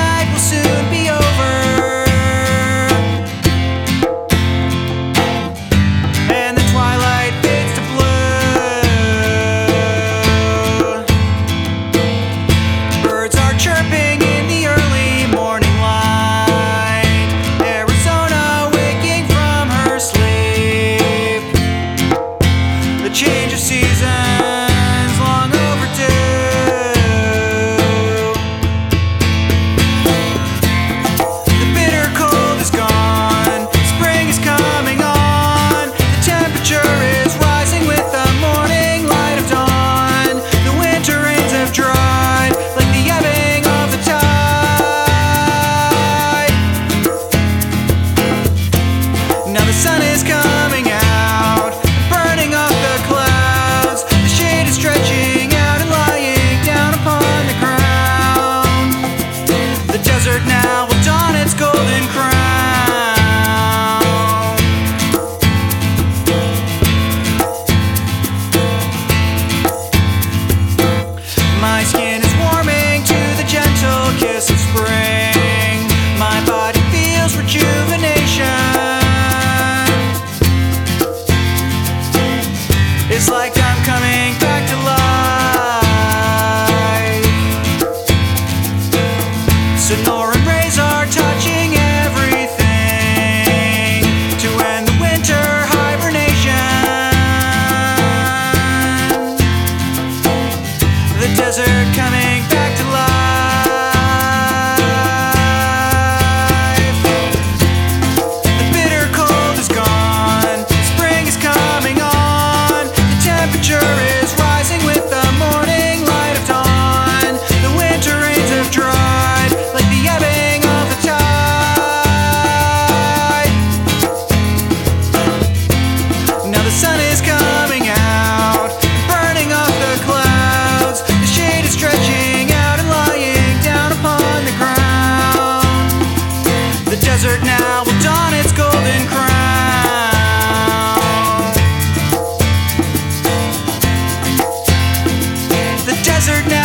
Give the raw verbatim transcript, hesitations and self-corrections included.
night will soon be over, and the twilight fades to blue. Birds are chirping in the early morning light, Arizona waking from her sleep. The change of seasons long overdue. The bitter cold is gone, spring is coming on. The temperature is rising with the morning light of dawn. The winter rains have dried like the ebbing of the tide. Now the sun is coming out, burning off the clouds. The shade is stretching out and lying down upon the ground. The desert now will don its golden crown. My skin is warming to the gentle kiss of spring. My body feels rejuvenation. It's like I'm coming back to life. Sonoran rays are touching everything to end the winter hibernation. The desert coming back to life. The bitter cold is gone, spring is coming on. The temperature is rising with the morning light of dawn. The winter rains have dried like the ebbing of the tide. Now the sun is coming out, burning off the clouds. The shade is stretching out and lying down upon the ground. The desert now will don its golden crown. The desert now